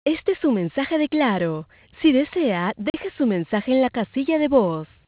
Este es su mensaje de Claro. Si desea, deje su mensaje en la casilla de voz.